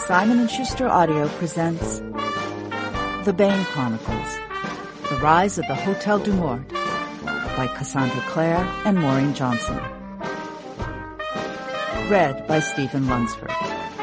Simon & Schuster Audio presents The Bane Chronicles, The Rise of the Hotel du Mort by Cassandra Clare and Maureen Johnson. Read by Stephen Lunsford.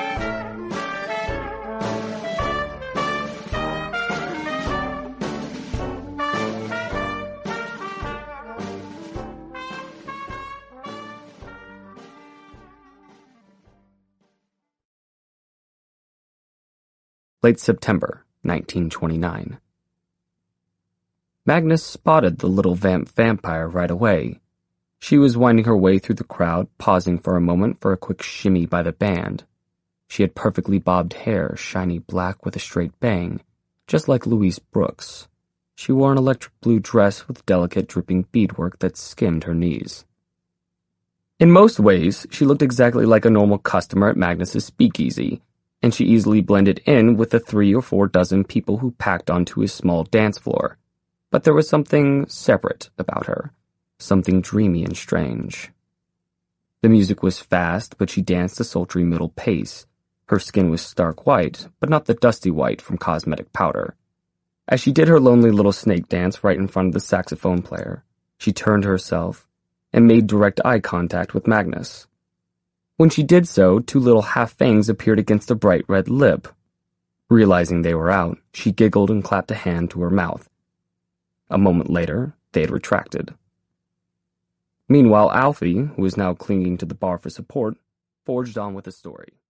Late September, 1929. Magnus spotted the little vampire right away. She was winding her way through the crowd, pausing for a moment for a quick shimmy by the band. She had perfectly bobbed hair, shiny black with a straight bang, just like Louise Brooks. She wore an electric blue dress with delicate dripping beadwork that skimmed her knees. In most ways, she looked exactly like a normal customer at Magnus's speakeasy, and she easily blended in with the 3 or 4 dozen people who packed onto his small dance floor. But there was something separate about her, something dreamy and strange. The music was fast, but she danced a sultry middle pace. Her skin was stark white, but not the dusty white from cosmetic powder. As she did her lonely little snake dance right in front of the saxophone player, she turned herself and made direct eye contact with Magnus. When she did so, 2 little half-fangs appeared against a bright red lip. Realizing they were out, she giggled and clapped a hand to her mouth. A moment later, they had retracted. Meanwhile, Alfie, who was now clinging to the bar for support, forged on with the story.